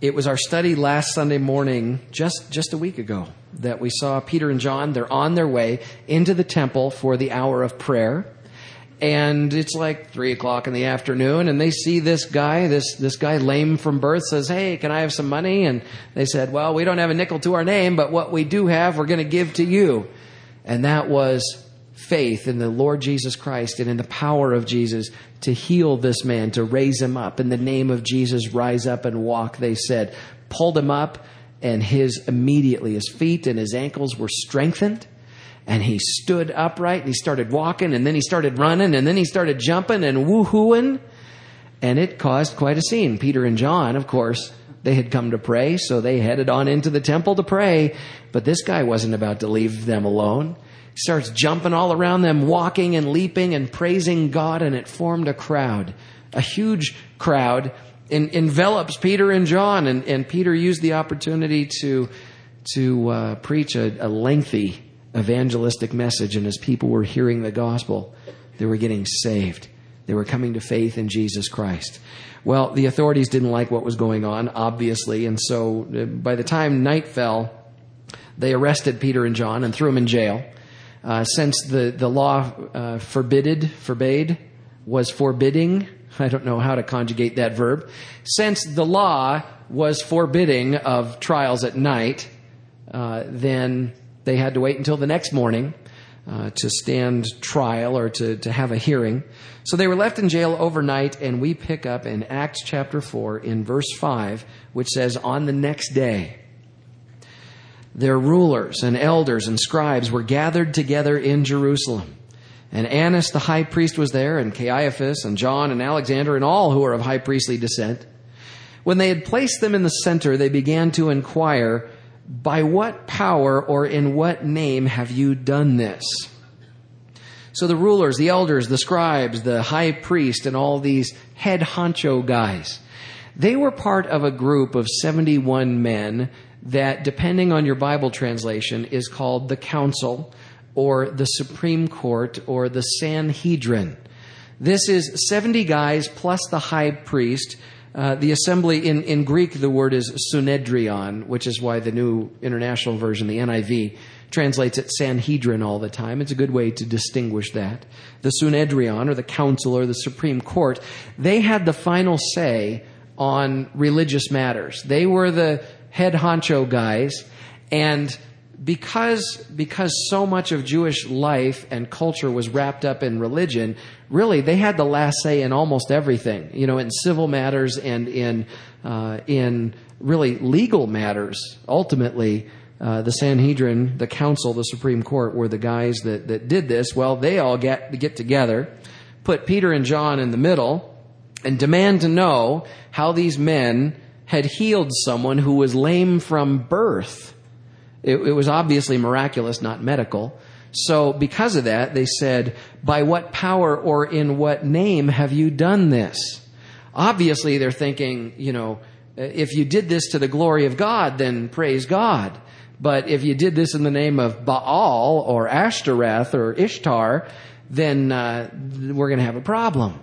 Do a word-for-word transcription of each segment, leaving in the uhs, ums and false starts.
It was our study last Sunday morning, just, just a week ago, that we saw Peter and John. They're on their way into the temple for the hour of prayer. And it's like three o'clock in the afternoon, and they see this guy, this, this guy lame from birth, says, "Hey, can I have some money?" And they said, "Well, we don't have a nickel to our name, but what we do have, we're going to give to you." And that was faith in the Lord Jesus Christ and in the power of Jesus to heal this man, to raise him up. In the name of Jesus, rise up and walk, they said. Pulled him up, and his immediately, his feet and his ankles were strengthened. And he stood upright, and he started walking, and then he started running, and then he started jumping and woo-hooing. And it caused quite a scene. Peter and John, of course, they had come to pray, so they headed on into the temple to pray. But this guy wasn't about to leave them alone. He starts jumping all around them, walking and leaping and praising God, and it formed a crowd. A huge crowd en- envelops Peter and John, and, and Peter used the opportunity to, to uh, preach a, a lengthy evangelistic message, and as people were hearing the gospel, they were getting saved. They were coming to faith in Jesus Christ. Well, the authorities didn't like what was going on, obviously, and so by the time night fell, they arrested Peter and John and threw them in jail. Uh, since the, the law uh, forbidded, forbade, was forbidding, I don't know how to conjugate that verb. Since the law was forbidding of trials at night, uh, then they had to wait until the next morning uh, to stand trial or to, to have a hearing. So they were left in jail overnight, and we pick up in Acts chapter four in verse five, which says, "On the next day, their rulers and elders and scribes were gathered together in Jerusalem. And Annas the high priest was there, and Caiaphas and John and Alexander and all who were of high priestly descent. When they had placed them in the center, they began to inquire, 'By what power or in what name have you done this?'" So the rulers, the elders, the scribes, the high priest, and all these head honcho guys, they were part of a group of seventy-one men that, depending on your Bible translation, is called the council or the Supreme Court or the Sanhedrin. This is seventy guys plus the high priest. Uh, the assembly, in, in Greek, the word is sunedrion, which is why the New International Version, the N I V, translates it Sanhedrin all the time. It's a good way to distinguish that. The sunedrion, or the council, or the Supreme Court, they had the final say on religious matters. They were the head honcho guys, and because because so much of Jewish life and culture was wrapped up in religion, really they had the last say in almost everything, you know, in civil matters and in uh, in really legal matters. Ultimately, uh, the Sanhedrin, the council, the Supreme Court were the guys that, that did this. Well, they all get get together, put Peter and John in the middle, and demand to know how these men had healed someone who was lame from birth. It, it was obviously miraculous, not medical. So because of that, they said, "By what power or in what name have you done this?" Obviously, they're thinking, you know, if you did this to the glory of God, then praise God. But if you did this in the name of Baal or Ashtoreth or Ishtar, then uh, we're going to have a problem.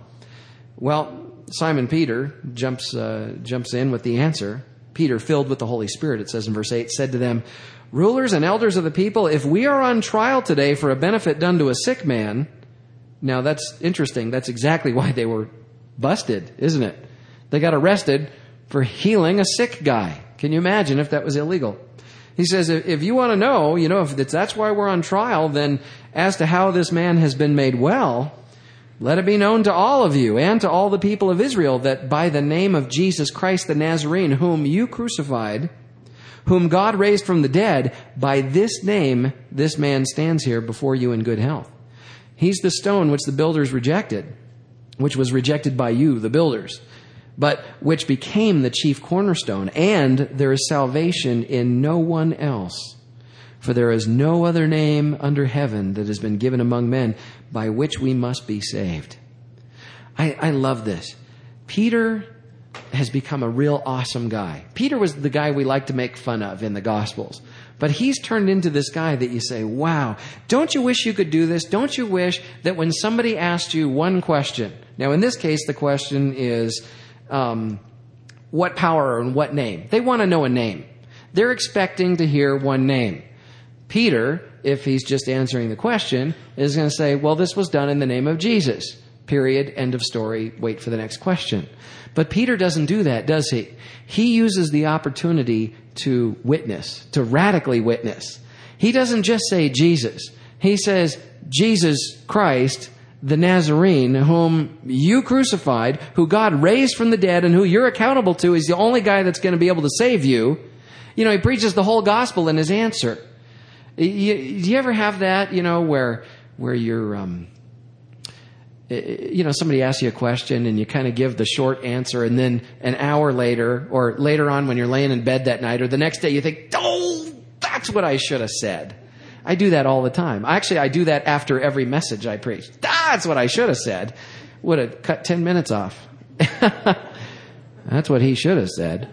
Well, Simon Peter jumps uh, jumps in with the answer. Peter, filled with the Holy Spirit, it says in verse eight, said to them, "Rulers and elders of the people, if we are on trial today for a benefit done to a sick man..." Now that's interesting. That's exactly why they were busted, isn't it? They got arrested for healing a sick guy. Can you imagine if that was illegal? He says, if you want to know, you know, if that's why we're on trial, then as to how this man has been made well, let it be known to all of you and to all the people of Israel that by the name of Jesus Christ the Nazarene, whom you crucified, whom God raised from the dead, by this name this man stands here before you in good health. He's the stone which the builders rejected, which was rejected by you, the builders, but which became the chief cornerstone. And there is salvation in no one else. For there is no other name under heaven that has been given among men by which we must be saved. I, I love this. Peter has become a real awesome guy. Peter was the guy we like to make fun of in the Gospels. But he's turned into this guy that you say, wow, don't you wish you could do this? Don't you wish that when somebody asked you one question, now in this case the question is, um, What power and what name? They want to know a name. They're expecting to hear one name. Peter, if he's just answering the question, is going to say, well, this was done in the name of Jesus. Period. End of story. Wait for the next question. But Peter doesn't do that, does he? He uses the opportunity to witness, to radically witness. He doesn't just say Jesus. He says, Jesus Christ, the Nazarene, whom you crucified, who God raised from the dead, and who you're accountable to, is the only guy that's going to be able to save you. You know, he preaches the whole gospel in his answer. You, do you ever have that, you know, where where you're, um, you know, somebody asks you a question and you kind of give the short answer, and then an hour later, or later on when you're laying in bed that night, or the next day you think, oh, that's what I should have said. I do that all the time. Actually, I do that after every message I preach. That's what I should have said. Would have cut ten minutes off. That's what he should have said.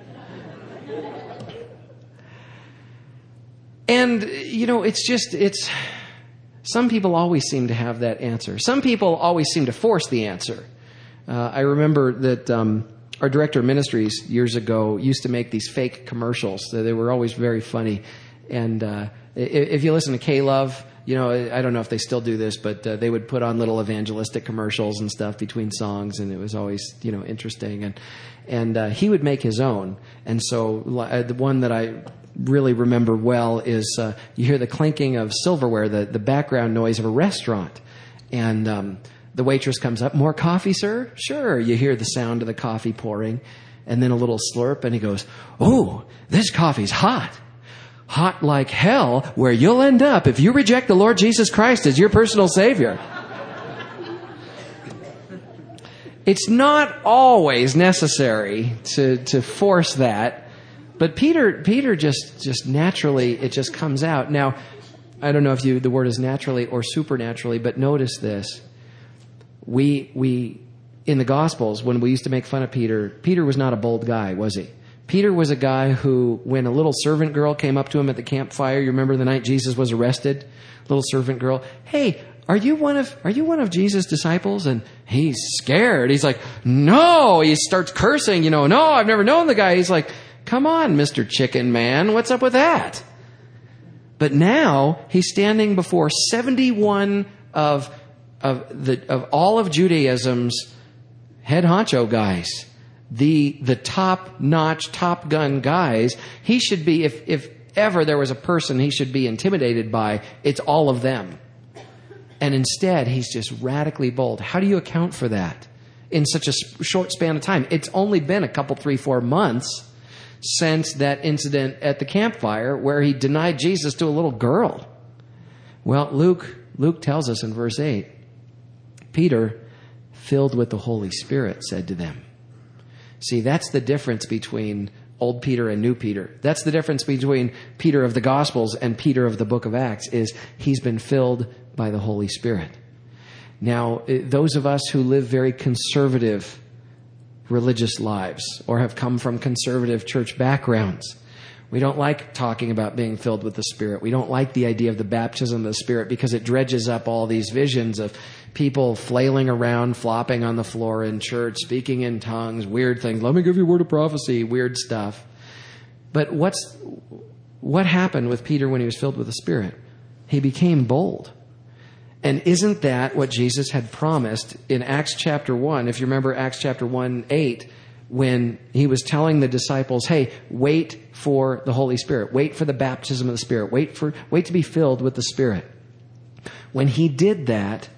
And, you know, it's just, it's, some people always seem to have that answer. Some people always seem to force the answer. Uh, I remember that um, our director of ministries years ago used to make these fake commercials. They were always very funny. And uh, if you listen to K-Love, you know, I don't know if they still do this, but uh, they would put on little evangelistic commercials and stuff between songs, and it was always, you know, interesting. And and uh, he would make his own. And so uh, the one that I really remember well is uh, you hear the clinking of silverware, the, the background noise of a restaurant. And um, the waitress comes up, more coffee, sir? Sure. You hear the sound of the coffee pouring, and then a little slurp, and he goes, oh, this coffee's hot. Hot like hell, where you'll end up if you reject the Lord Jesus Christ as your personal Savior. It's not always necessary to, to force that. But Peter, Peter just, just naturally, it just comes out. Now, I don't know if you, the word is naturally or supernaturally, but notice this. We, we, in the Gospels, when we used to make fun of Peter, Peter was not a bold guy, was he? Peter was a guy who, when a little servant girl came up to him at the campfire, you remember the night Jesus was arrested? Little servant girl, hey, are you one of, are you one of Jesus' disciples? And he's scared. He's like, no, he starts cursing, you know, no, I've never known the guy. He's like, come on, Mister Chicken Man, what's up with that? But now he's standing before seventy-one of of the of all of Judaism's head honcho guys, the the top-notch, Top Gun guys. He should be, if if ever there was a person he should be intimidated by, it's all of them. And instead, he's just radically bold. How do you account for that in such a short span of time? It's only been a couple, three, four months since that incident at the campfire where he denied Jesus to a little girl. Well, Luke Luke tells us in verse eight, Peter, filled with the Holy Spirit, said to them. See, that's the difference between old Peter and new Peter. That's the difference between Peter of the Gospels and Peter of the book of Acts, is he's been filled by the Holy Spirit. Now, those of us who live very conservative religious lives or have come from conservative church backgrounds, we don't like talking about being filled with the Spirit. We don't like the idea of the baptism of the Spirit because it dredges up all these visions of people flailing around, flopping on the floor in church, speaking in tongues, weird things. Let me give you a word of prophecy, weird stuff. But what's what happened with Peter when he was filled with the Spirit? He became bold. And isn't that what Jesus had promised in Acts chapter one? If you remember Acts chapter one, eight, when he was telling the disciples, hey, wait for the Holy Spirit. Wait for the baptism of the Spirit. Wait for, wait to be filled with the Spirit. When he did that,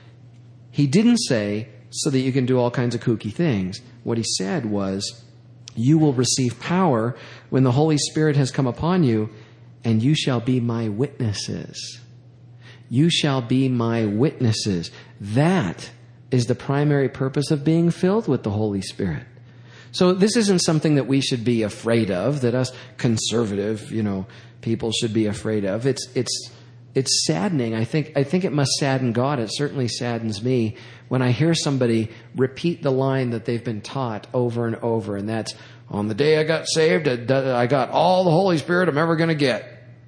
he didn't say, so that you can do all kinds of kooky things. What he said was, you will receive power when the Holy Spirit has come upon you, and you shall be my witnesses. You shall be my witnesses. That is the primary purpose of being filled with the Holy Spirit. So this isn't something that we should be afraid of, that us conservative, you know, people should be afraid of. It's it's it's saddening. I think I think it must sadden God. It certainly saddens me when I hear somebody repeat the line that they've been taught over and over, and that's, on the day I got saved, I got all the Holy Spirit I'm ever going to get.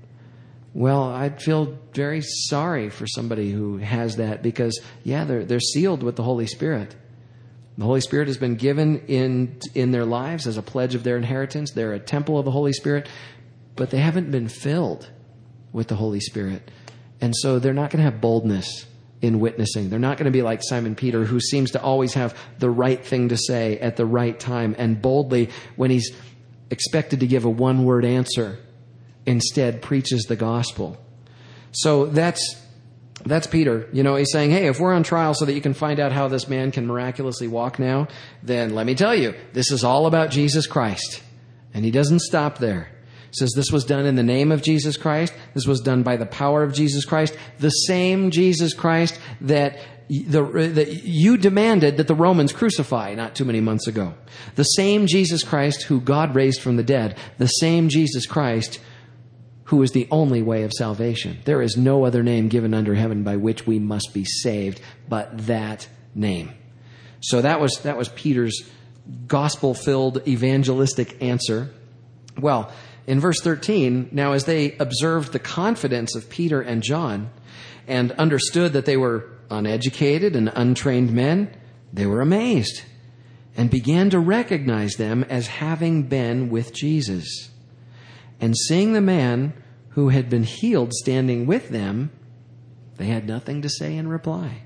Well, I'd feel very sorry for somebody who has that because, yeah, they're they're sealed with the Holy Spirit. The Holy Spirit has been given in in their lives as a pledge of their inheritance. They're a temple of the Holy Spirit, but they haven't been filled with the Holy Spirit. And so they're not going to have boldness in witnessing. They're not going to be like Simon Peter, who seems to always have the right thing to say at the right time, and boldly, when he's expected to give a one-word answer, instead preaches the gospel. So that's That's Peter. You know, he's saying, hey, if we're on trial so that you can find out how this man can miraculously walk now, then let me tell you, this is all about Jesus Christ. And he doesn't stop there. He says this was done in the name of Jesus Christ. This was done by the power of Jesus Christ. The same Jesus Christ that the, that you demanded that the Romans crucify not too many months ago. The same Jesus Christ who God raised from the dead. The same Jesus Christ who is the only way of salvation. There is no other name given under heaven by which we must be saved but that name. So that was that was Peter's gospel-filled evangelistic answer. Well, in verse thirteen, now as they observed the confidence of Peter and John and understood that they were uneducated and untrained men, they were amazed and began to recognize them as having been with Jesus. And seeing the man who had been healed standing with them, they had nothing to say in reply.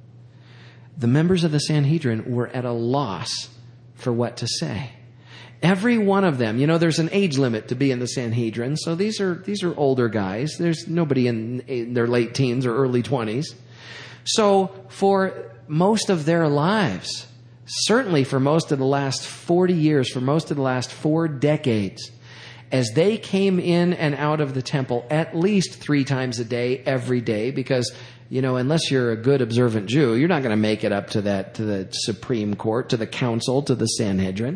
The members of the Sanhedrin were at a loss for what to say. Every one of them, you know, there's an age limit to be in the Sanhedrin, so these are these are older guys. There's nobody in, in their late teens or early twenties. So for most of their lives, certainly for most of the last forty years, for most of the last four decades, as they came in and out of the temple at least three times a day, every day, because, you know, unless you're a good observant Jew, you're not going to make it up to that, to the Supreme Court, to the council, to the Sanhedrin.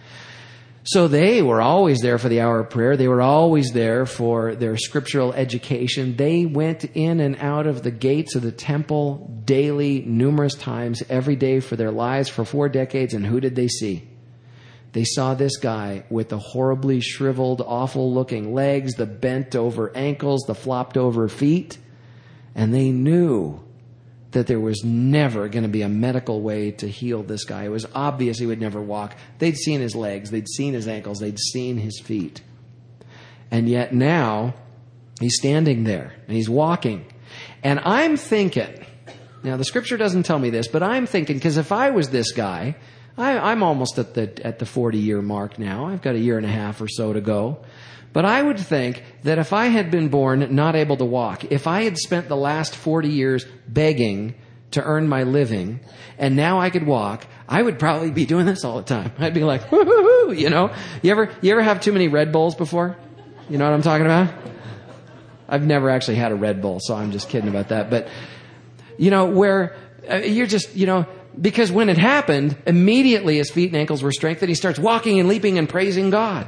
So they were always there for the hour of prayer. They were always there for their scriptural education. They went in and out of the gates of the temple daily, numerous times, every day for their lives for four decades. And who did they see? They saw this guy with the horribly shriveled, awful-looking legs, the bent-over ankles, the flopped-over feet, and they knew that there was never going to be a medical way to heal this guy. It was obvious he would never walk. They'd seen his legs, they'd seen his ankles, they'd seen his feet. And yet now, he's standing there, and he's walking. And I'm thinking, now the Scripture doesn't tell me this, but I'm thinking, because if I was this guy, I, I'm almost at the at the forty-year mark now. I've got a year and a half or so to go. But I would think that if I had been born not able to walk, if I had spent the last forty years begging to earn my living, and now I could walk, I would probably be doing this all the time. I'd be like, woo-hoo-hoo, you know? You ever, you ever have too many Red Bulls before? You know what I'm talking about? I've never actually had a Red Bull, so I'm just kidding about that. But, you know, where uh, you're just, you know... Because when it happened, immediately his feet and ankles were strengthened. He starts walking and leaping and praising God.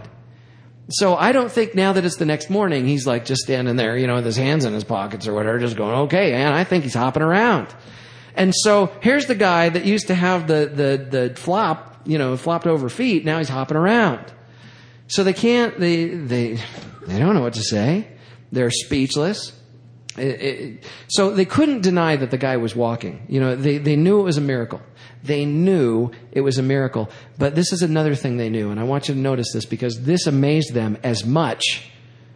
So I don't think now that it's the next morning, he's like just standing there, you know, with his hands in his pockets or whatever, just going, okay, man, I think he's hopping around. And so here's the guy that used to have the, the, the flop, you know, flopped over feet. Now he's hopping around. So they can't, they, they, they don't know what to say. They're speechless. It, it, so they couldn't deny that the guy was walking. You know, they, they knew it was a miracle. They knew it was a miracle. But this is another thing they knew, and I want you to notice this because this amazed them as much,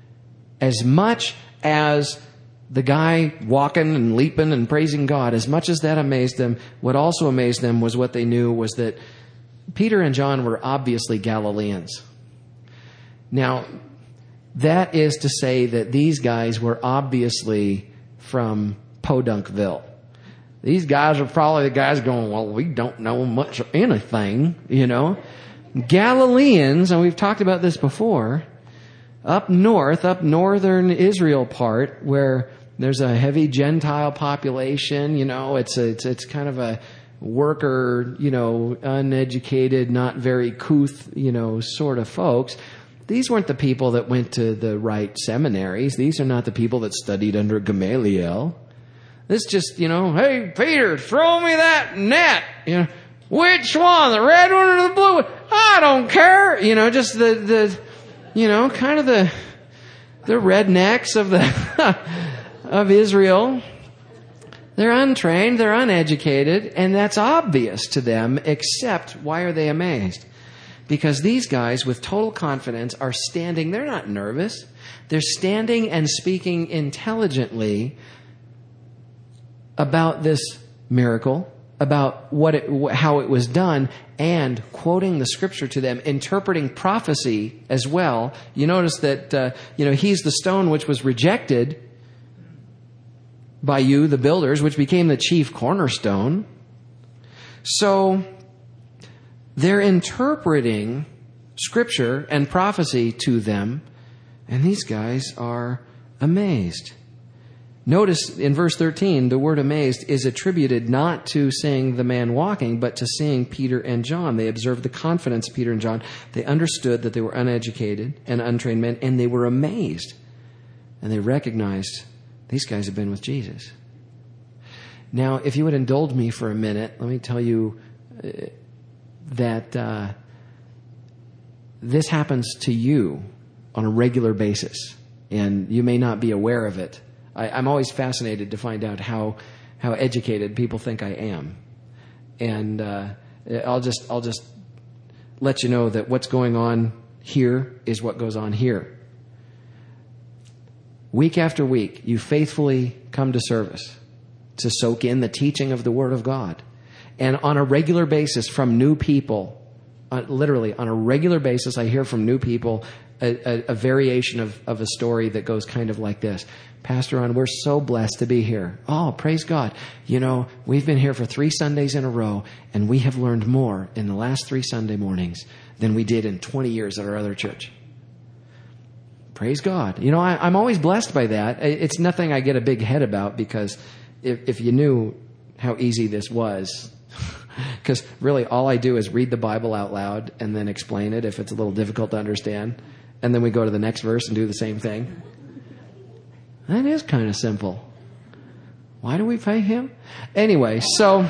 as much as the guy walking and leaping and praising God, as much as that amazed them, what also amazed them was what they knew was that Peter and John were obviously Galileans. Now, that is to say that these guys were obviously from Podunkville. These guys are probably the guys going, well, we don't know much of anything, you know. Galileans, and we've talked about this before, up north, up northern Israel part, where there's a heavy Gentile population, you know, it's a, it's, it's kind of a worker, you know, uneducated, not very couth, you know, sort of folks. These weren't the people that went to the right seminaries. These are not the people that studied under Gamaliel. This just, you know, hey, Peter, throw me that net. You know, which one, the red one or the blue one? I don't care. You know, just the, the, you know, kind of the, the rednecks of the, of Israel. They're untrained, they're uneducated, and that's obvious to them, except why are they amazed? Because these guys with total confidence are standing, they're not nervous. They're standing and speaking intelligently about this miracle, about what it, how it was done, and quoting the scripture to them, interpreting prophecy as well. You notice that, uh, you know, he's the stone which was rejected by you, the builders, which became the chief cornerstone. So they're interpreting scripture and prophecy to them, and these guys are amazed. Notice in verse thirteen, the word amazed is attributed not to seeing the man walking, but to seeing Peter and John. They observed the confidence of Peter and John. They understood that they were uneducated and untrained men, and they were amazed. And they recognized these guys have been with Jesus. Now, if you would indulge me for a minute, let me tell you uh, that uh, this happens to you on a regular basis, and you may not be aware of it. I, I'm always fascinated to find out how how educated people think I am, and uh, I'll just I'll just let you know that what's going on here is what goes on here. Week after week, you faithfully come to service to soak in the teaching of the Word of God, and on a regular basis from new people, uh, literally on a regular basis, I hear from new people a, a, a variation of, of a story that goes kind of like this. Pastor Ron, we're so blessed to be here. Oh, praise God. You know, we've been here for three Sundays in a row, and we have learned more in the last three Sunday mornings than we did in twenty years at our other church. Praise God. You know, I, I'm always blessed by that. It's nothing I get a big head about, because if, if you knew how easy this was, because really all I do is read the Bible out loud and then explain it if it's a little difficult to understand. And then we go to the next verse and do the same thing. That is kind of simple. Why do we pay him? Anyway, so...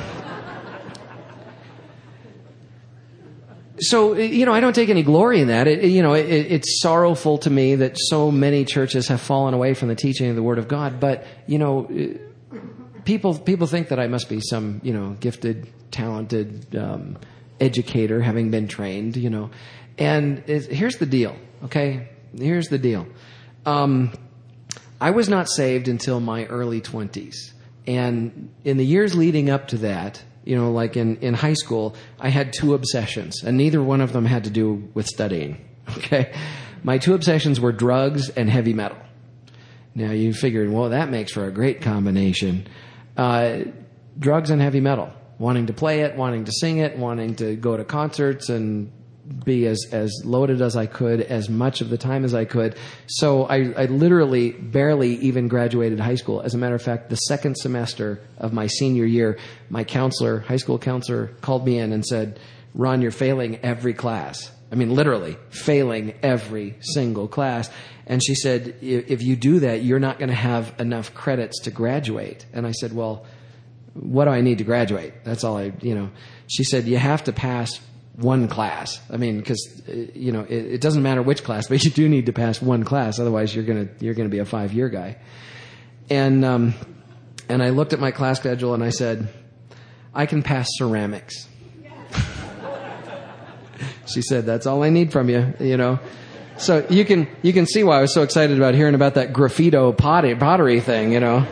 So, you know, I don't take any glory in that. It, you know, it, it's sorrowful to me that so many churches have fallen away from the teaching of the Word of God. But, you know, people people think that I must be some, you know, gifted, talented um, educator, having been trained, you know. And it's, here's the deal, okay? Here's the deal. Um, I was not saved until my early twenties. And in the years leading up to that, you know, like in, in high school, I had two obsessions, and neither one of them had to do with studying, okay? My two obsessions were drugs and heavy metal. Now, you figured, well, that makes for a great combination. Uh, drugs and heavy metal, wanting to play it, wanting to sing it, wanting to go to concerts and be as, as loaded as I could, as much of the time as I could. So I, I literally barely even graduated high school. As a matter of fact, the second semester of my senior year, my counselor, high school counselor, called me in and said, Ron, you're failing every class. I mean, literally failing every single class. And she said, if you do that, you're not going to have enough credits to graduate. And I said, well, what do I need to graduate? That's all I, you know. She said, you have to pass one class. I mean, because, you know, it, it doesn't matter which class, but you do need to pass one class. Otherwise, you're going to, you're going to be a five-year guy. And, um, and I looked at my class schedule and I said, I can pass ceramics. She said, that's all I need from you, you know. So you can, you can see why I was so excited about hearing about that graffito pottery, pottery thing, you know.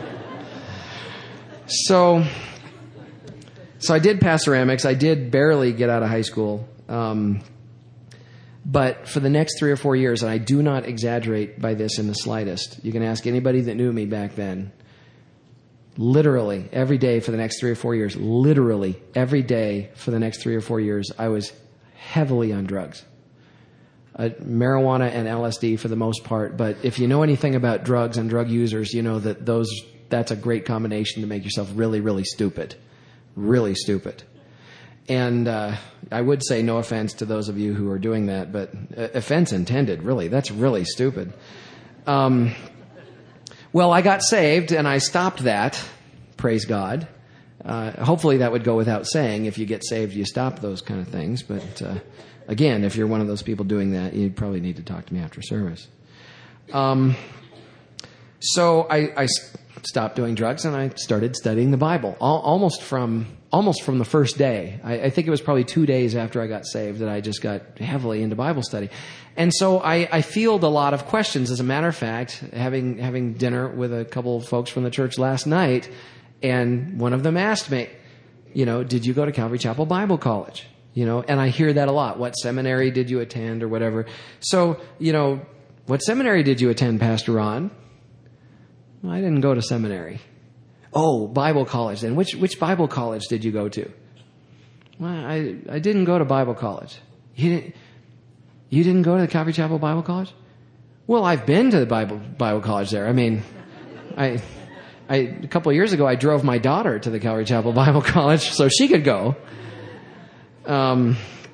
So, So I did pass ceramics. I did barely get out of high school. Um, but for the next three or four years, and I do not exaggerate by this in the slightest, you can ask anybody that knew me back then, literally every day for the next three or four years, literally every day for the next three or four years, I was heavily on drugs. Uh, marijuana and L S D for the most part. But if you know anything about drugs and drug users, you know that those that's a great combination to make yourself really, really stupid. Really stupid. And uh, I would say no offense to those of you who are doing that, but uh, offense intended, really. That's really stupid. Um, well, I got saved, and I stopped that. Praise God. Uh, hopefully that would go without saying. If you get saved, you stop those kind of things. But uh, again, if you're one of those people doing that, you probably need to talk to me after service. Um, so I... I stopped doing drugs and I started studying the Bible al- almost from almost from the first day. I, I think it was probably two days after I got saved that I just got heavily into Bible study. And so I, I field a lot of questions. As a matter of fact, having having dinner with a couple of folks from the church last night, and one of them asked me, you know, did you go to Calvary Chapel Bible College? You know, and I hear that a lot. What seminary did you attend or whatever? So, you know, what seminary did you attend, Pastor Ron? Well, I didn't go to seminary. Oh, Bible college then. Which which Bible college did you go to? Well, I I didn't go to Bible college. You didn't, you didn't go to the Calvary Chapel Bible College? Well, I've been to the Bible Bible college there. I mean, I I a couple of years ago I drove my daughter to the Calvary Chapel Bible College so she could go. Um,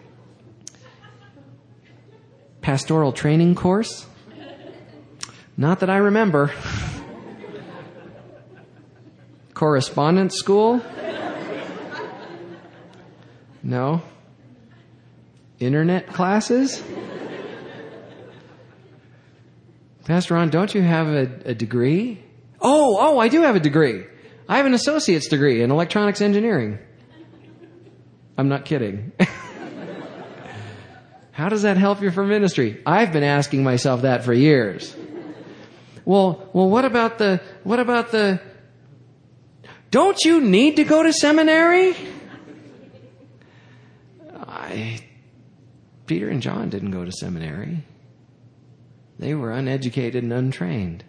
pastoral training course? Not that I remember. Correspondence school? No. Internet classes? Pastor Ron, don't you have a, a degree? Oh, oh, I do have a degree. I have an associate's degree in electronics engineering. I'm not kidding. How does that help you for ministry? I've been asking myself that for years. Well, well, what about the, what about the, don't you need to go to seminary? I, Peter and John didn't go to seminary. They were uneducated and untrained.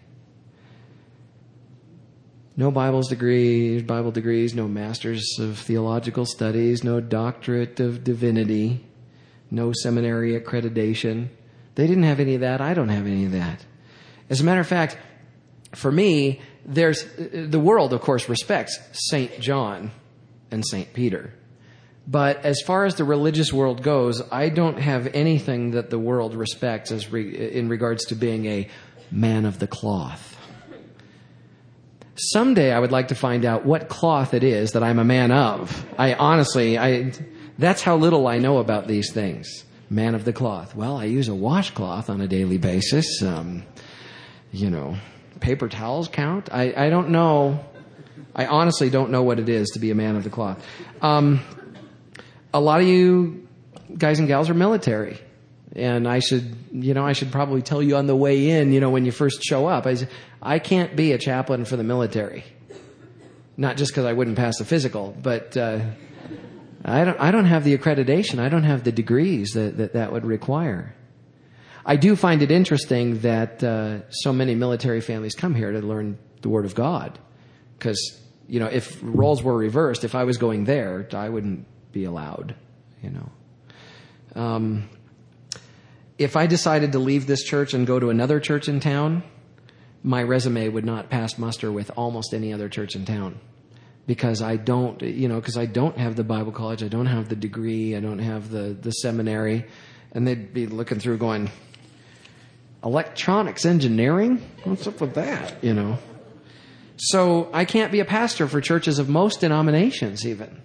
No Bible's degree, Bible degrees, no masters of theological studies, no doctorate of divinity, no seminary accreditation. They didn't have any of that. I don't have any of that. As a matter of fact, for me, there's the world, of course, respects Saint John and Saint Peter. But as far as the religious world goes, I don't have anything that the world respects as re- in regards to being a man of the cloth. Someday I would like to find out what cloth it is that I'm a man of. I honestly, I that's how little I know about these things. Man of the cloth. Well, I use a washcloth on a daily basis. Um, you know, paper towels count. I, I don't know. I honestly don't know what it is to be a man of the cloth. Um, a lot of you guys and gals are military. And I should, you know, I should probably tell you on the way in, you know, when you first show up, I, I can't be a chaplain for the military. Not just because I wouldn't pass the physical, but uh, I don't, I don't have the accreditation. I don't have the degrees that that, that would require. I do find it interesting that uh, so many military families come here to learn the Word of God. Because, you know, if roles were reversed, if I was going there, I wouldn't be allowed, you know. Um, if I decided to leave this church and go to another church in town, my resume would not pass muster with almost any other church in town. Because I don't, you know, because I don't have the Bible college, I don't have the degree, I don't have the, the seminary. And they'd be looking through going, electronics engineering? What's up with that, you know? So I can't be a pastor for churches of most denominations even.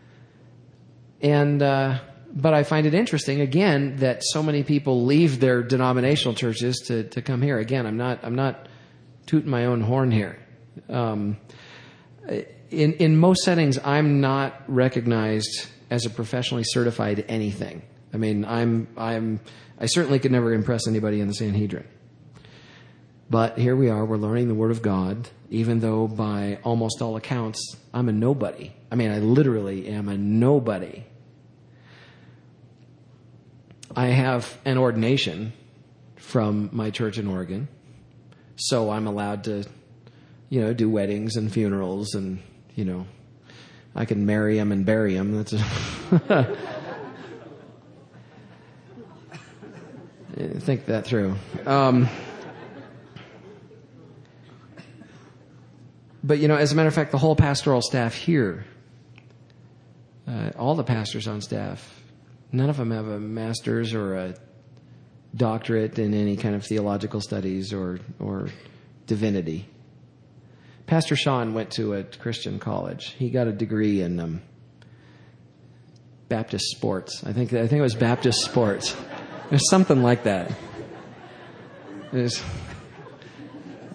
And, uh, but I find it interesting, again, that so many people leave their denominational churches to, to come here. Again, I'm not, I'm not tooting my own horn here. Um, in, in most settings, I'm not recognized as a professionally certified anything. I mean, I'm, I'm, I certainly could never impress anybody in the Sanhedrin. But here we are, we're learning the Word of God, even though by almost all accounts, I'm a nobody. I mean, I literally am a nobody. I have an ordination from my church in Oregon, so I'm allowed to, you know, do weddings and funerals, and, you know, I can marry them and bury them. That's a think that through. Um, but, you know, as a matter of fact, the whole pastoral staff here, uh, all the pastors on staff, none of them have a master's or a doctorate in any kind of theological studies or, or divinity. Pastor Sean went to a Christian college. He got a degree in um, Baptist sports. I think I think it was Baptist sports. There's something like that. There's,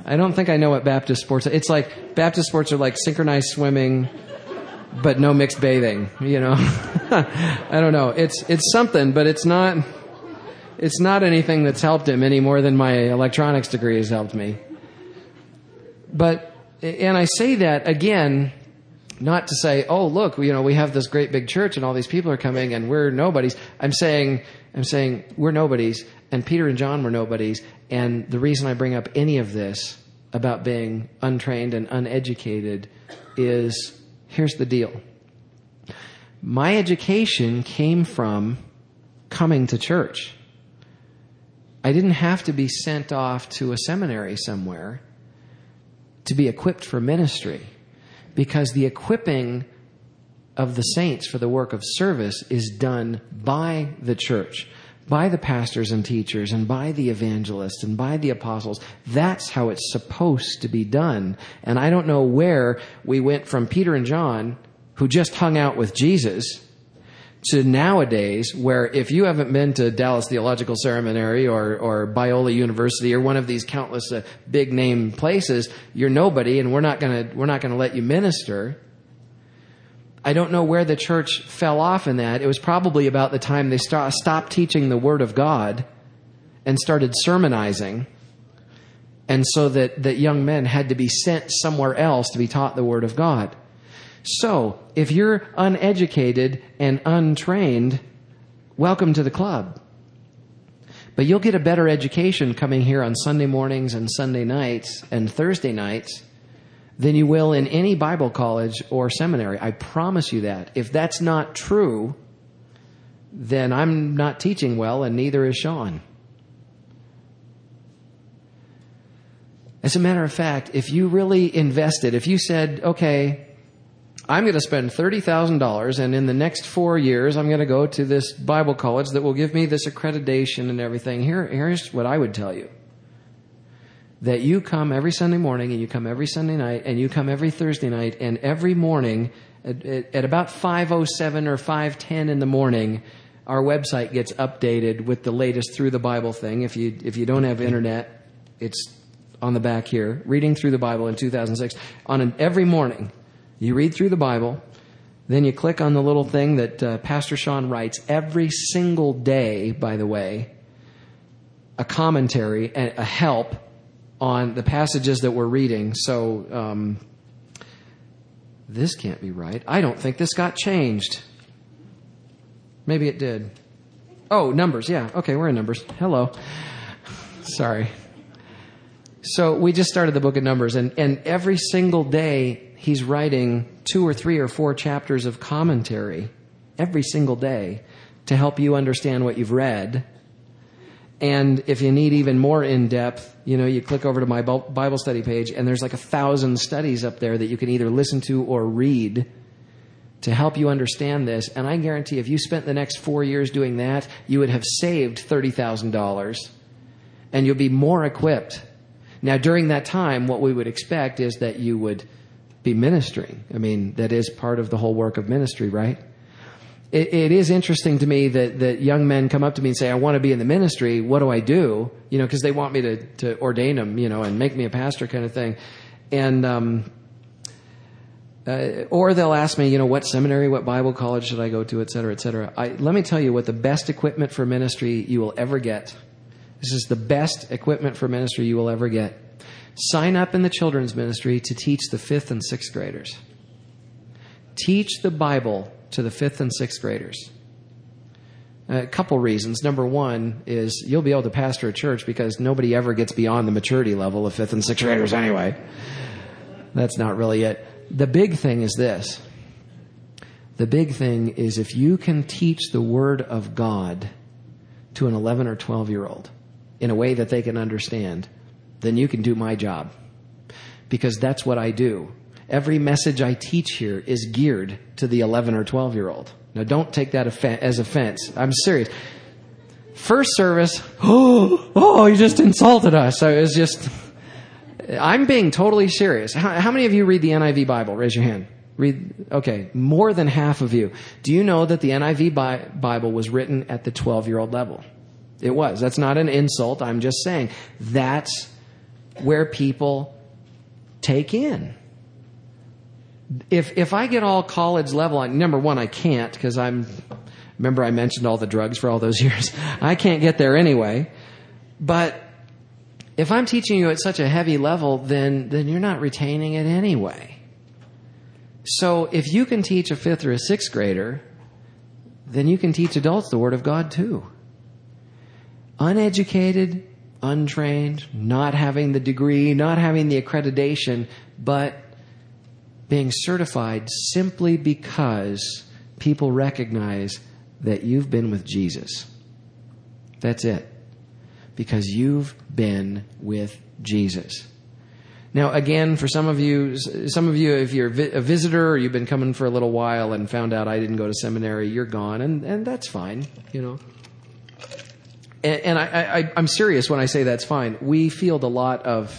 I don't think I know what Baptist sports are. It's like, Baptist sports are like synchronized swimming, but no mixed bathing, you know. I don't know. It's it's something, but it's not it's not anything that's helped him any more than my electronics degree has helped me. But, and I say that again, not to say, oh, look, you know, we have this great big church and all these people are coming and we're nobodies. I'm saying, I'm saying we're nobodies, and Peter and John were nobodies. And the reason I bring up any of this about being untrained and uneducated is, here's the deal. My education came from coming to church. I didn't have to be sent off to a seminary somewhere to be equipped for ministry, because the equipping of the saints for the work of service is done by the church, by the pastors and teachers, and by the evangelists, and by the apostles. That's how it's supposed to be done. And I don't know where we went from Peter and John, who just hung out with Jesus, to nowadays, where if you haven't been to Dallas Theological Seminary or, or Biola University or one of these countless uh, big name places, you're nobody, and we're not gonna we're not gonna let you minister. I don't know where the church fell off in that. It was probably about the time they st- stopped teaching the Word of God and started sermonizing, and so that that young men had to be sent somewhere else to be taught the Word of God. So, if you're uneducated and untrained, welcome to the club. But you'll get a better education coming here on Sunday mornings and Sunday nights and Thursday nights than you will in any Bible college or seminary. I promise you that. If that's not true, then I'm not teaching well, and neither is Sean. As a matter of fact, if you really invested, if you said, okay, I'm going to spend thirty thousand dollars, and in the next four years, I'm going to go to this Bible college that will give me this accreditation and everything. Here, here's what I would tell you. That you come every Sunday morning, and you come every Sunday night, and you come every Thursday night, and every morning, at, at about five oh seven or five ten in the morning, our website gets updated with the latest Through the Bible thing. If you if you don't have internet, it's on the back here. Reading Through the Bible in two thousand six. On an, every morning, you read through the Bible, then you click on the little thing that uh, Pastor Sean writes every single day, by the way, a commentary, a, a help on the passages that we're reading. So, um, this can't be right. I don't think this got changed. Maybe it did. Oh, Numbers. Yeah. Okay, we're in Numbers. Hello. Sorry. So we just started the book of Numbers, and, and every single day he's writing two or three or four chapters of commentary every single day to help you understand what you've read. And if you need even more in-depth, you know, you click over to my Bible study page, and there's like a thousand studies up there that you can either listen to or read to help you understand this. And I guarantee if you spent the next four years doing that, you would have saved thirty thousand dollars, and you'll be more equipped. Now, during that time, what we would expect is that you would be ministering. I mean, that is part of the whole work of ministry, right? It, it is interesting to me that, that young men come up to me and say, I want to be in the ministry. What do I do? You know, because they want me to, to ordain them, you know, and make me a pastor kind of thing. And, um, uh, or they'll ask me, you know, what seminary, what Bible college should I go to, et cetera, et cetera. I, let me tell you what the best equipment for ministry you will ever get. This is the best equipment for ministry you will ever get. Sign up in the children's ministry to teach the fifth and sixth graders. Teach the Bible to the fifth and sixth graders. A couple reasons. Number one is you'll be able to pastor a church because nobody ever gets beyond the maturity level of fifth and sixth graders anyway. That's not really it. The big thing is this. The big thing is if you can teach the Word of God to an eleven or twelve year old in a way that they can understand, then you can do my job. Because that's what I do. Every message I teach here is geared to the eleven or twelve year old. Now don't take that as offense. I'm serious. First service, oh, oh, you just insulted us. So it was just, I'm being totally serious. How, how many of you read the N I V Bible? Raise your hand. Read, okay, more than half of you. Do you know that the N I V Bi- Bible was written at the twelve year old level? It was. That's not an insult. I'm just saying that's where people take in. If if I get all college level, I, number one, I can't because I'm, remember I mentioned all the drugs for all those years. I can't get there anyway. But if I'm teaching you at such a heavy level, then then you're not retaining it anyway. So if you can teach a fifth or a sixth grader, then you can teach adults the Word of God too. Uneducated, untrained, not having the degree, not having the accreditation, but being certified simply because people recognize that you've been with Jesus. That's it. Because you've been with Jesus. Now, again, for some of you, some of you, if you're a visitor or you've been coming for a little while and found out I didn't go to seminary, you're gone, and, and that's fine, you know. And, and I, I, I'm serious when I say that's fine. We field a lot of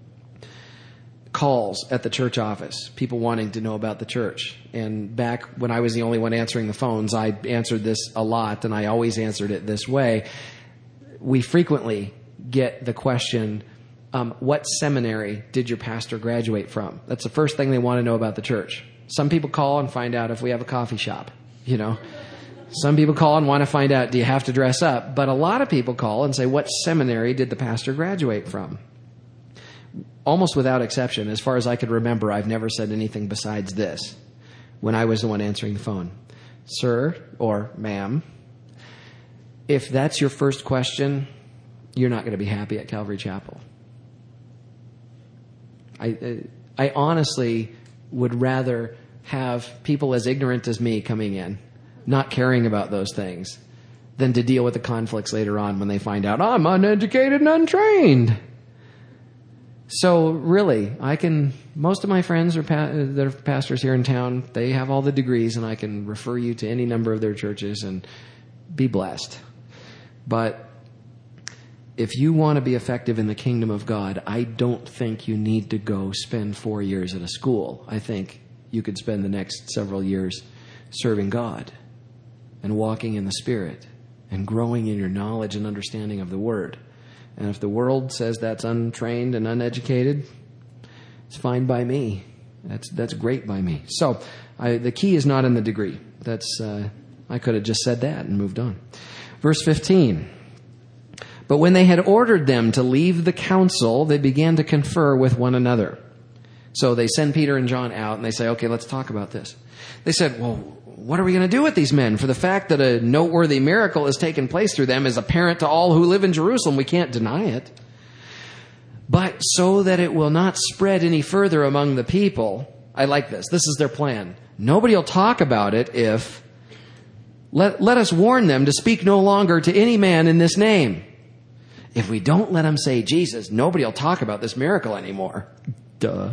calls at the church office, people wanting to know about the church. And back when I was the only one answering the phones, I answered this a lot, and I always answered it this way. We frequently get the question, um, what seminary did your pastor graduate from? That's the first thing they want to know about the church. Some people call and find out if we have a coffee shop, you know. Some people call and want to find out, do you have to dress up? But a lot of people call and say, what seminary did the pastor graduate from? Almost without exception, as far as I could remember, I've never said anything besides this when I was the one answering the phone. Sir or ma'am, if that's your first question, you're not going to be happy at Calvary Chapel. I, I honestly would rather have people as ignorant as me coming in, not caring about those things, than to deal with the conflicts later on when they find out, I'm uneducated and untrained. So really, I can, most of my friends are pa- that are pastors here in town, they have all the degrees, and I can refer you to any number of their churches and be blessed. But if you want to be effective in the kingdom of God, I don't think you need to go spend four years at a school. I think you could spend the next several years serving God and walking in the Spirit and growing in your knowledge and understanding of the Word. And if the world says that's untrained and uneducated, it's fine by me. That's that's great by me. So I, the key is not in the degree. That's uh, I could have just said that and moved on. Verse fifteen. But when they had ordered them to leave the council, they began to confer with one another. So they send Peter and John out and they say, okay, let's talk about this. They said, well, what are we going to do with these men? For the fact that a noteworthy miracle has taken place through them is apparent to all who live in Jerusalem. We can't deny it. But so that it will not spread any further among the people, I like this. This is their plan. Nobody will talk about it if, let, let us warn them to speak no longer to any man in this name. If we don't let them say Jesus, nobody will talk about this miracle anymore. Duh.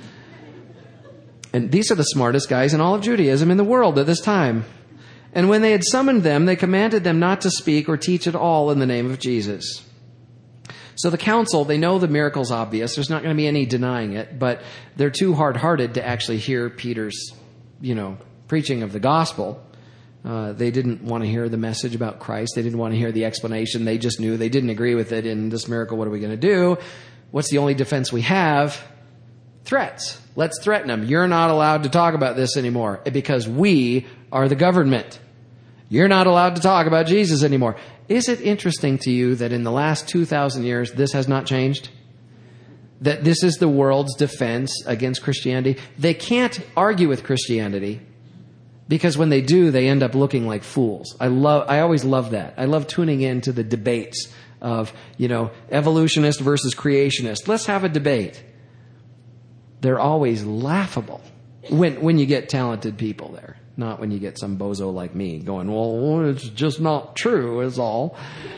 And these are the smartest guys in all of Judaism in the world at this time. And when they had summoned them, they commanded them not to speak or teach at all in the name of Jesus. So the council, they know the miracle's obvious. There's not going to be any denying it, but they're too hard-hearted to actually hear Peter's, you know, preaching of the gospel. Uh, they didn't want to hear the message about Christ. They didn't want to hear the explanation. They just knew they didn't agree with it. In this miracle, what are we going to do? What's the only defense we have? Threats. Let's threaten them. You're not allowed to talk about this anymore because we are the government. You're not allowed to talk about Jesus anymore. Is it interesting to you that in the last two thousand years, this has not changed? That this is the world's defense against Christianity? They can't argue with Christianity because when they do, they end up looking like fools. I love, I always love that. I love tuning into the debates of, you know, evolutionist versus creationist. Let's have a debate. They're always laughable when when you get talented people there, not when you get some bozo like me going, well, it's just not true is all.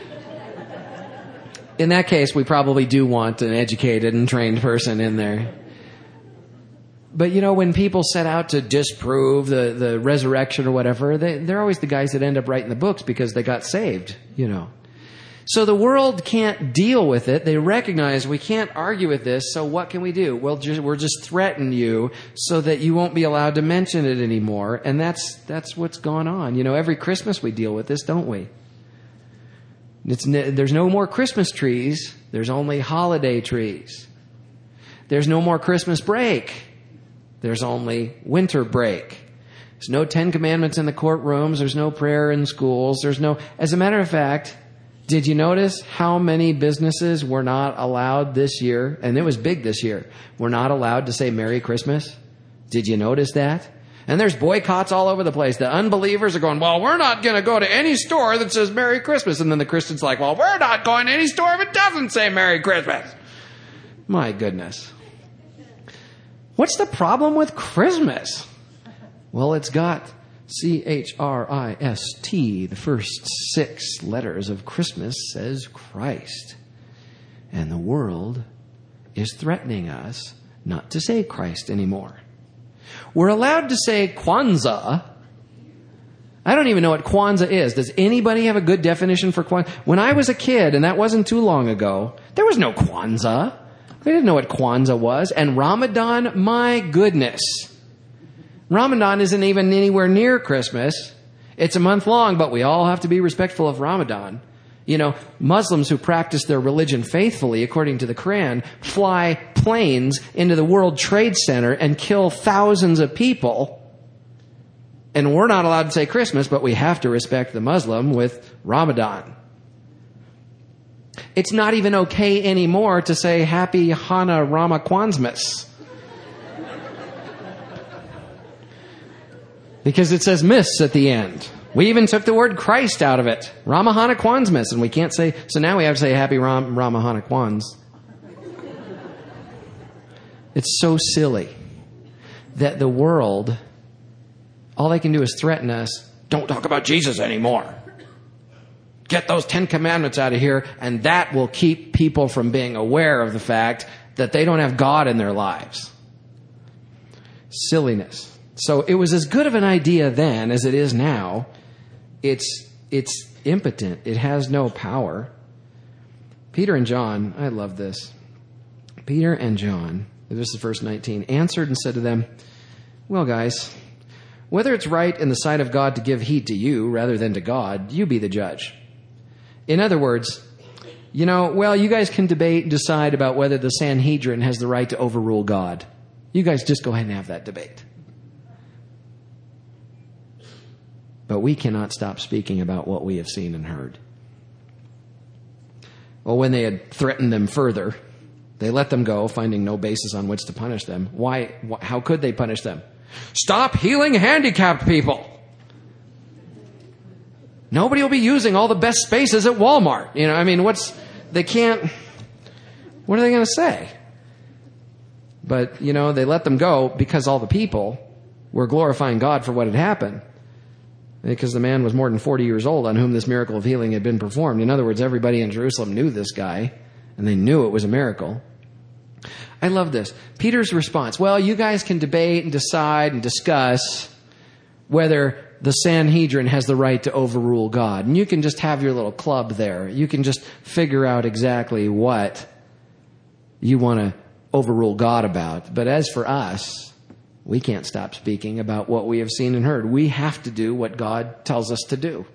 In that case, we probably do want an educated and trained person in there. But, you know, when people set out to disprove the, the resurrection or whatever, they, they're always the guys that end up writing the books because they got saved, you know. So the world can't deal with it. They recognize we can't argue with this, so what can we do? Well, just, we'll just threaten you so that you won't be allowed to mention it anymore. And that's that's what's going on. You know, every Christmas we deal with this, don't we? It's, there's no more Christmas trees. There's only holiday trees. There's no more Christmas break. There's only winter break. There's no Ten Commandments in the courtrooms. There's no prayer in schools. There's no, as a matter of fact, did you notice how many businesses were not allowed this year? And it was big this year. Were not allowed to say Merry Christmas. Did you notice that? And there's boycotts all over the place. The unbelievers are going, well, we're not going to go to any store that says Merry Christmas. And then the Christians are like, well, we're not going to any store if it doesn't say Merry Christmas. My goodness. What's the problem with Christmas? Well, it's got C H R I S T. The first six letters of Christmas says Christ. And the world is threatening us not to say Christ anymore. We're allowed to say Kwanzaa. I don't even know what Kwanzaa is. Does anybody have a good definition for Kwanzaa? When I was a kid, and that wasn't too long ago, there was no Kwanzaa. We didn't know what Kwanzaa was. And Ramadan, my goodness. Ramadan isn't even anywhere near Christmas. It's a month long, but we all have to be respectful of Ramadan. You know, Muslims who practice their religion faithfully, according to the Quran, fly planes into the World Trade Center and kill thousands of people. And we're not allowed to say Christmas, but we have to respect the Muslim with Ramadan. It's not even okay anymore to say Happy Hana Rama Kwanzmas. Because it says miss at the end. We even took the word Christ out of it. Ramahana Kwanzmas. And we can't say, so now we have to say Happy Ram, Ramahana Kwanz. It's so silly that the world, all they can do is threaten us. Don't talk about Jesus anymore. Get those Ten Commandments out of here. And that will keep people from being aware of the fact that they don't have God in their lives. Silliness. So it was as good of an idea then as it is now. It's it's impotent. It has no power. Peter and John, I love this. Peter and John, this is verse nineteen, answered and said to them, well, guys, whether it's right in the sight of God to give heed to you rather than to God, you be the judge. In other words, you know, well, you guys can debate and decide about whether the Sanhedrin has the right to overrule God. You guys just go ahead and have that debate. But we cannot stop speaking about what we have seen and heard. Well, when they had threatened them further, they let them go, finding no basis on which to punish them. Why? How could they punish them? Stop healing handicapped people. Nobody will be using all the best spaces at Walmart. You know, I mean, what's, they can't, what are they going to say? But, you know, they let them go because all the people were glorifying God for what had happened. Because the man was more than forty years old on whom this miracle of healing had been performed. In other words, everybody in Jerusalem knew this guy, and they knew it was a miracle. I love this. Peter's response, well, you guys can debate and decide and discuss whether the Sanhedrin has the right to overrule God. And you can just have your little club there. You can just figure out exactly what you want to overrule God about. But as for us, we can't stop speaking about what we have seen and heard. We have to do what God tells us to do.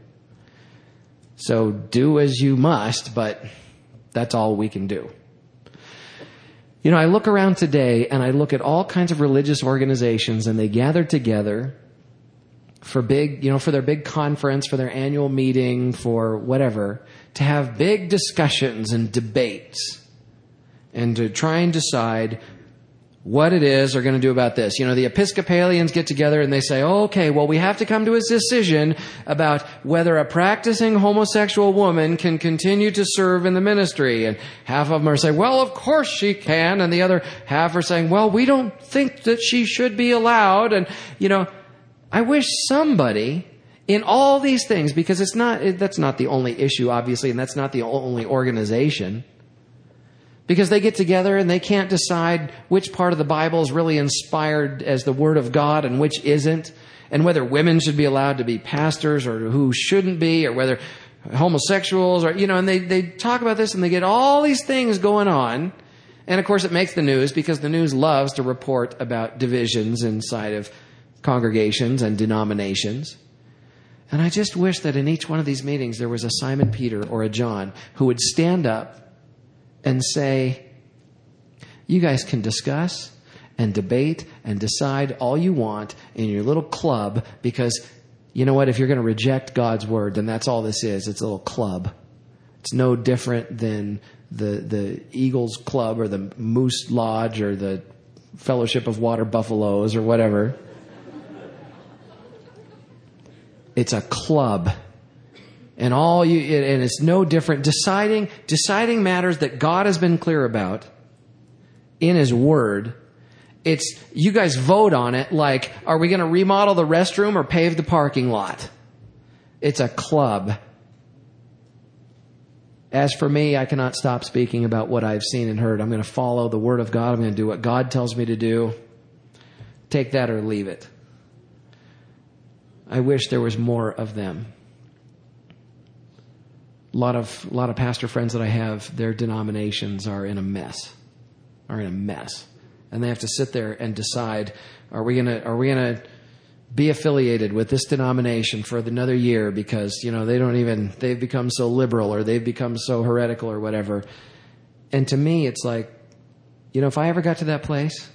So do as you must, but that's all we can do. You know, I look around today and I look at all kinds of religious organizations, and they gather together for big, you know, for their big conference, for their annual meeting, for whatever, to have big discussions and debates and to try and decide what it is they're going to do about this. You know, the Episcopalians get together and they say, oh, okay, well, we have to come to a decision about whether a practicing homosexual woman can continue to serve in the ministry. And half of them are saying, well, of course she can. And the other half are saying, well, we don't think that she should be allowed. And, you know, I wish somebody in all these things, because it's not, that's not the only issue, obviously, and that's not the only organization. Because they get together and they can't decide which part of the Bible is really inspired as the Word of God and which isn't, and whether women should be allowed to be pastors or who shouldn't be, or whether homosexuals or, you know, and they, they talk about this and they get all these things going on. And of course it makes the news because the news loves to report about divisions inside of congregations and denominations. And I just wish that in each one of these meetings there was a Simon Peter or a John who would stand up and say, You guys can discuss and debate and decide all you want in your little club, because you know what? If you're going to reject God's word, then that's all this is. It's a little club. It's no different than the the Eagles Club or the Moose Lodge or the Fellowship of Water Buffaloes or whatever. It's a club. And all you and it's no different. Deciding deciding matters that God has been clear about in His Word. It's, you guys vote on it like, are we going to remodel the restroom or pave the parking lot? It's a club. As for me, I cannot stop speaking about what I've seen and heard. I'm going to follow the Word of God. I'm going to do what God tells me to do. Take that or leave it. I wish there was more of them. A lot of, a lot of pastor friends that I have, their denominations are in a mess. Are in a mess. And they have to sit there and decide, are we gonna are we gonna be affiliated with this denomination for another year because, you know, they don't even they've become so liberal or they've become so heretical or whatever. And to me it's like, you know, if I ever got to that place,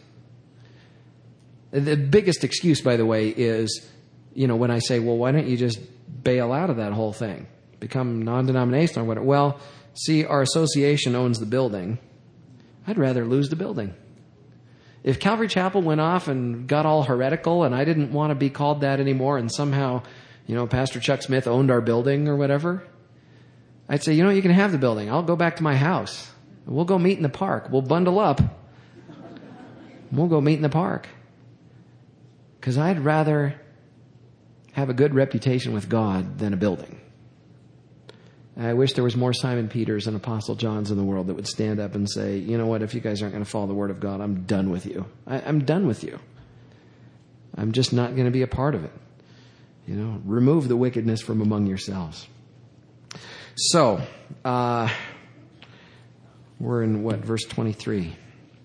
the biggest excuse, by the way, is, you know, when I say, well, why don't you just bail out of that whole thing? Become non-denominational or whatever. Well, see, our association owns the building. I'd rather lose the building. If Calvary Chapel went off and got all heretical and I didn't want to be called that anymore and somehow, you know, Pastor Chuck Smith owned our building or whatever, I'd say, you know, you can have the building. I'll go back to my house. We'll go meet in the park. We'll bundle up. We'll go meet in the park. Because I'd rather have a good reputation with God than a building. I wish there was more Simon Peters and Apostle Johns in the world that would stand up and say, you know what, if you guys aren't going to follow the Word of God, I'm done with you. I, I'm done with you. I'm just not going to be a part of it. You know, remove the wickedness from among yourselves. So, uh, we're in what, verse twenty-three.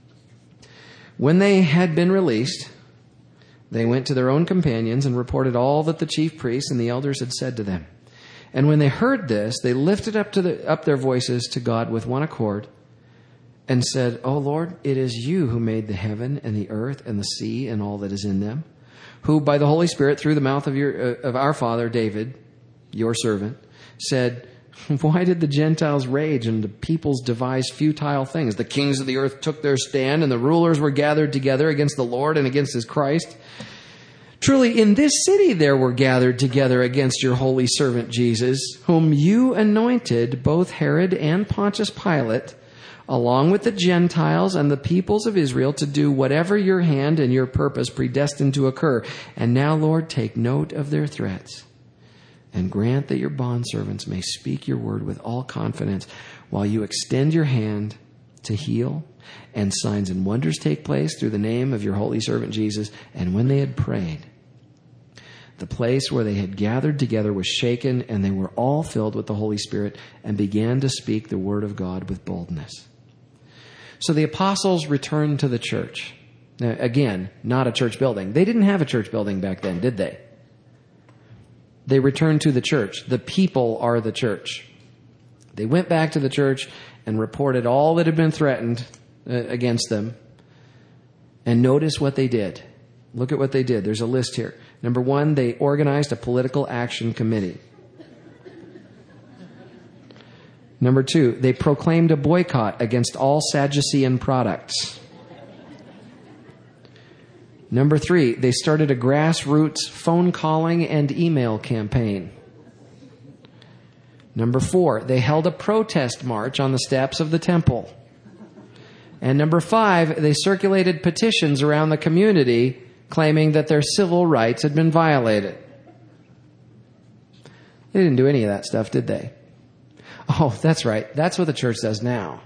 When they had been released, they went to their own companions and reported all that the chief priests and the elders had said to them. And when they heard this, they lifted up to the, up their voices to God with one accord and said, O Lord, it is you who made the heaven and the earth and the sea and all that is in them, who by the Holy Spirit through the mouth of your uh, of our father David, your servant, said, why did the Gentiles rage and the peoples devise futile things? The kings of the earth took their stand and the rulers were gathered together against the Lord and against his Christ. Truly, in this city there were gathered together against your holy servant Jesus, whom you anointed, both Herod and Pontius Pilate, along with the Gentiles and the peoples of Israel, to do whatever your hand and your purpose predestined to occur. And now, Lord, take note of their threats, and grant that your bondservants may speak your word with all confidence, while you extend your hand to heal, and signs and wonders take place through the name of your holy servant Jesus. And when they had prayed, the place where they had gathered together was shaken, and they were all filled with the Holy Spirit and began to speak the word of God with boldness. So the apostles returned to the church. Now, again, not a church building. They didn't have a church building back then, did they? They returned to the church. The people are the church. They went back to the church and reported all that had been threatened against them. And notice what they did. Look at what they did. There's a list here. Number one, they organized a political action committee. Number two, they proclaimed a boycott against all Sadducean products. Number three, they started a grassroots phone calling and email campaign. Number four, they held a protest march on the steps of the temple. And number five, they circulated petitions around the community claiming that their civil rights had been violated. They didn't do any of that stuff, did they? Oh, that's right. That's what the church does now.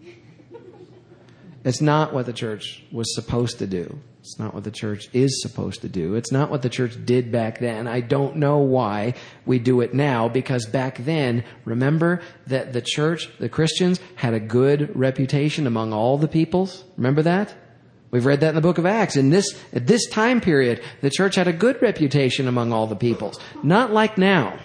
It's not what the church was supposed to do. It's not what the church is supposed to do. It's not what the church did back then. I don't know why we do it now, because back then, remember that the church, the Christians, had a good reputation among all the peoples. Remember that? We've read that in the book of Acts. In this, at this time period, the church had a good reputation among all the peoples. Not like now.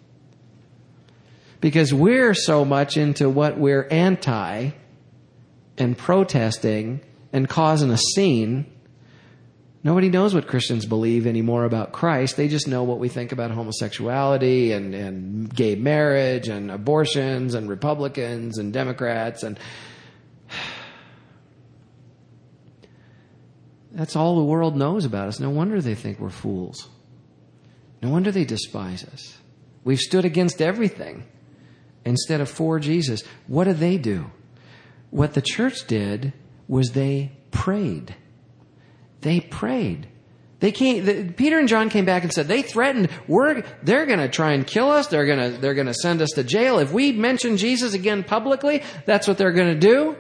Because we're so much into what we're anti and protesting and causing a scene. Nobody knows what Christians believe anymore about Christ. They just know what we think about homosexuality and, and gay marriage and abortions and Republicans and Democrats. And that's all the world knows about us. No wonder they think we're fools. No wonder they despise us. We've stood against everything instead of for Jesus. What do they do? What the church did was they prayed. They prayed. They came. The, Peter and John came back and said they threatened. We're they're going to try and kill us. They're going to they're going to send us to jail if we mention Jesus again publicly. That's what they're going to do.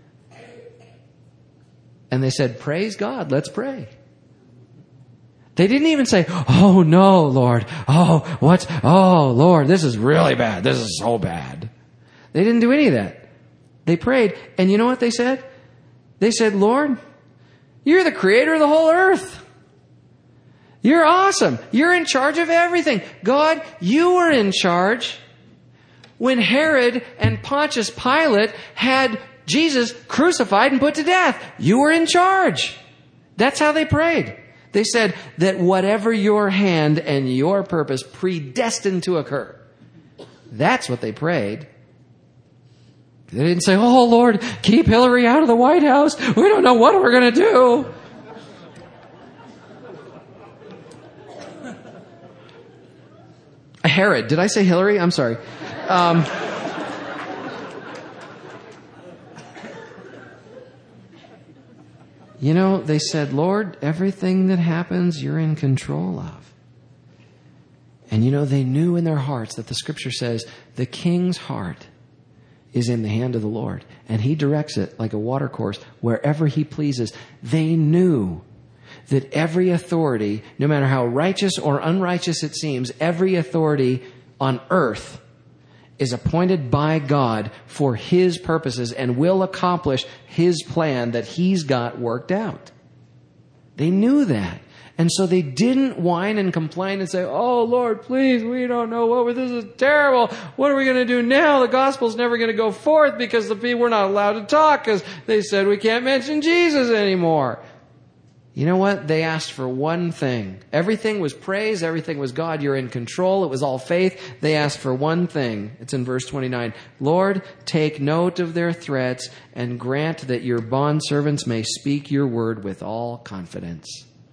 And they said, "Praise God. Let's pray." They didn't even say, "Oh no, Lord. Oh, what's, oh Lord, this is really bad. This is so bad." They didn't do any of that. They prayed. And you know what they said? They said, "Lord, you're the creator of the whole earth. You're awesome. You're in charge of everything. God, you were in charge when Herod and Pontius Pilate had Jesus crucified and put to death. You were in charge." That's how they prayed. They said that whatever your hand and your purpose predestined to occur. That's what they prayed. They didn't say, "Oh, Lord, keep Hillary out of the White House. We don't know what we're going to do." Herod. Did I say Hillary? I'm sorry. Um, you know, they said, "Lord, everything that happens, you're in control of." And you know, they knew in their hearts that the scripture says the king's heart is in the hand of the Lord, and he directs it like a water course wherever he pleases. They knew that every authority, no matter how righteous or unrighteous it seems, every authority on earth is appointed by God for his purposes and will accomplish his plan that he's got worked out. They knew that. And so they didn't whine and complain and say, "Oh, Lord, please, we don't know what, this is terrible. What are we going to do now? The gospel's never going to go forth because the people, we're not allowed to talk because they said we can't mention Jesus anymore." You know what? They asked for one thing. Everything was praise. Everything was God. You're in control. It was all faith. They asked for one thing. It's in verse twenty-nine. "Lord, take note of their threats and grant that your bondservants may speak your word with all confidence."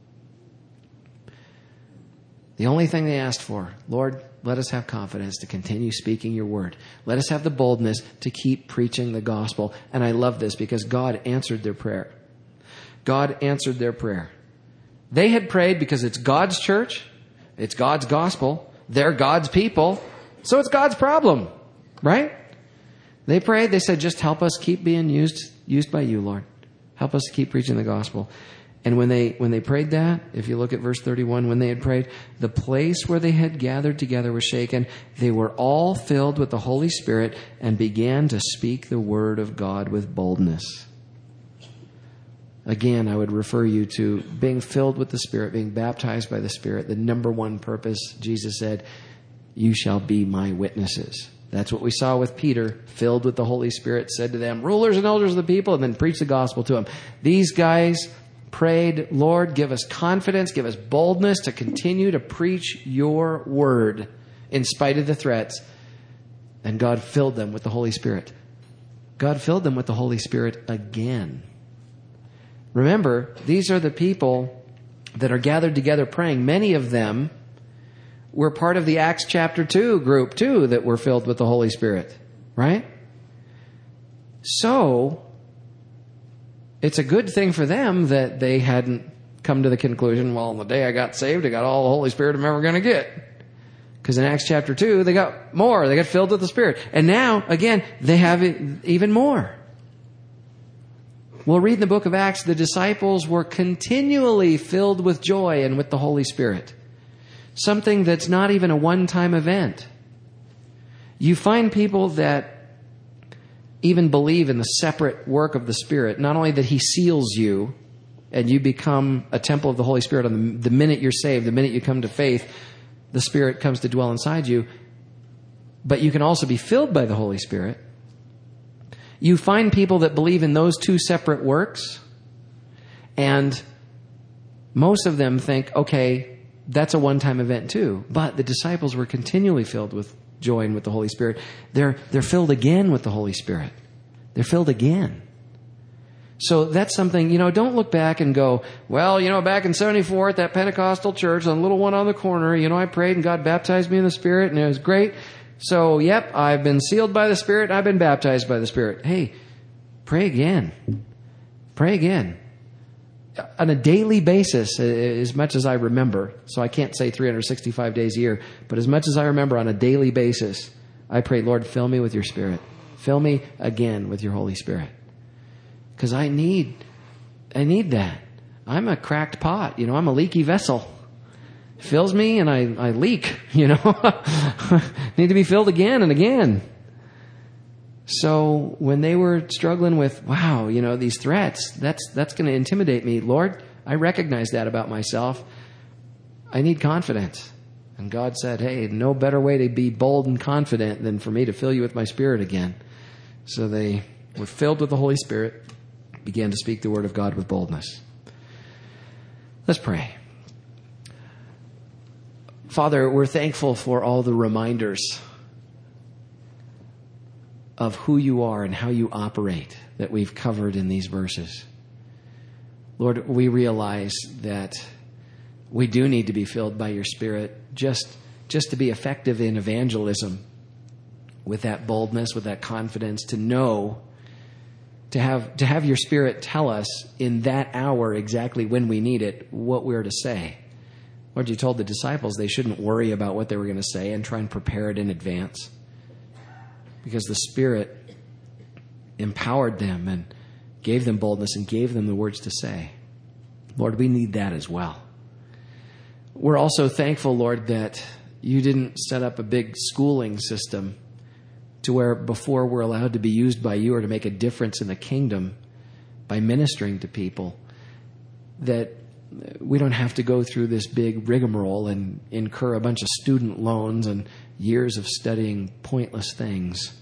The only thing they asked for, "Lord, let us have confidence to continue speaking your word. Let us have the boldness to keep preaching the gospel." And I love this because God answered their prayer. God answered their prayer. They had prayed because it's God's church, it's God's gospel, they're God's people, so it's God's problem, right? They prayed, they said, "Just help us keep being used used by you, Lord. Help us to keep preaching the gospel." And when they when they prayed that, if you look at verse thirty-one, when they had prayed, the place where they had gathered together was shaken. They were all filled with the Holy Spirit and began to speak the word of God with boldness. Again, I would refer you to being filled with the Spirit, being baptized by the Spirit. The number one purpose, Jesus said, "You shall be my witnesses." That's what we saw with Peter, filled with the Holy Spirit, said to them, "Rulers and elders of the people," and then preached the gospel to them. These guys prayed, "Lord, give us confidence, give us boldness to continue to preach your word in spite of the threats." And God filled them with the Holy Spirit. God filled them with the Holy Spirit again. Remember, these are the people that are gathered together praying. Many of them were part of the Acts chapter two group too that were filled with the Holy Spirit, right? So, it's a good thing for them that they hadn't come to the conclusion, well, on the day I got saved, I got all the Holy Spirit I'm ever going to get. Because in Acts chapter two, they got more. They got filled with the Spirit. And now, again, they have even more. We'll read in the book of Acts, the disciples were continually filled with joy and with the Holy Spirit. Something that's not even a one-time event. You find people that even believe in the separate work of the Spirit. Not only that He seals you and you become a temple of the Holy Spirit on the, the minute you're saved, the minute you come to faith, the Spirit comes to dwell inside you. But you can also be filled by the Holy Spirit. You find people that believe in those two separate works, and most of them think, okay, that's a one-time event too. But the disciples were continually filled with joy and with the Holy Spirit. They're, they're filled again with the Holy Spirit. They're filled again. So that's something, you know, don't look back and go, well, you know, back in seventy-four at that Pentecostal church, on the little one on the corner, you know, I prayed and God baptized me in the Spirit and it was great. So, yep, I've been sealed by the Spirit and I've been baptized by the Spirit. Hey, pray again. Pray again. On a daily basis, as much as I remember, so I can't say three hundred sixty-five days a year, but as much as I remember on a daily basis, I pray, Lord, fill me with your Spirit. Fill me again with your Holy Spirit. Because I need, I need that. I'm a cracked pot. You know, I'm a leaky vessel. It fills me and I, I leak, you know. Need to be filled again and again. So when they were struggling with, wow, you know, these threats, that's that's going to intimidate me. Lord, I recognize that about myself. I need confidence. And God said, hey, no better way to be bold and confident than for me to fill you with my Spirit again. So they were filled with the Holy Spirit, began to speak the word of God with boldness. Let's pray. Father, we're thankful for all the reminders of who you are and how you operate that we've covered in these verses. Lord, we realize that we do need to be filled by your Spirit just, just to be effective in evangelism, with that boldness, with that confidence, to know, to have, to have your Spirit tell us in that hour exactly when we need it, what we're to say. Lord, you told the disciples they shouldn't worry about what they were going to say and try and prepare it in advance, because the Spirit empowered them and gave them boldness and gave them the words to say. Lord, we need that as well. We're also thankful, Lord, that you didn't set up a big schooling system to where before we're allowed to be used by you or to make a difference in the kingdom by ministering to people, that we don't have to go through this big rigmarole and incur a bunch of student loans and years of studying pointless things.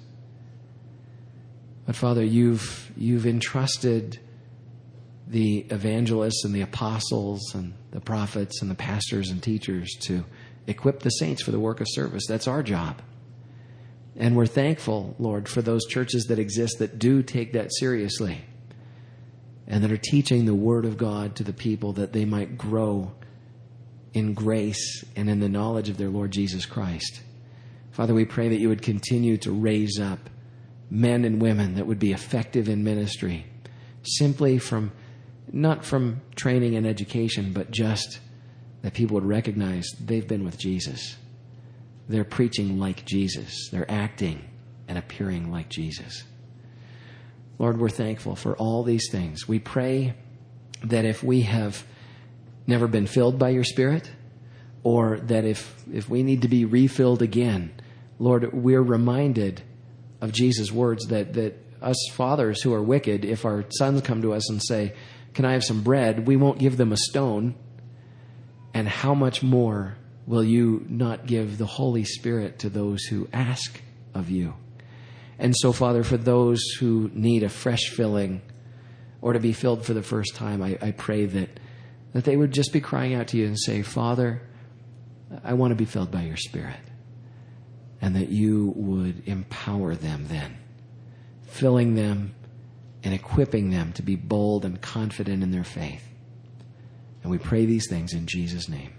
But Father, you've you've entrusted the evangelists and the apostles and the prophets and the pastors and teachers to equip the saints for the work of service. That's our job. And we're thankful, Lord, for those churches that exist that do take that seriously and that are teaching the Word of God to the people that they might grow in grace and in the knowledge of their Lord Jesus Christ. Father, we pray that you would continue to raise up men and women that would be effective in ministry, simply from, not from training and education, but just that people would recognize they've been with Jesus. They're preaching like Jesus. They're acting and appearing like Jesus. Lord, we're thankful for all these things. We pray that if we have never been filled by your Spirit, or that if, if we need to be refilled again, Lord, we're reminded of Jesus' words that, that us fathers who are wicked, if our sons come to us and say, can I have some bread? We won't give them a stone. And how much more will you not give the Holy Spirit to those who ask of you? And so, Father, for those who need a fresh filling or to be filled for the first time, I, I pray that, that they would just be crying out to you and say, Father, I want to be filled by your Spirit. And that you would empower them then, filling them and equipping them to be bold and confident in their faith. And we pray these things in Jesus' name.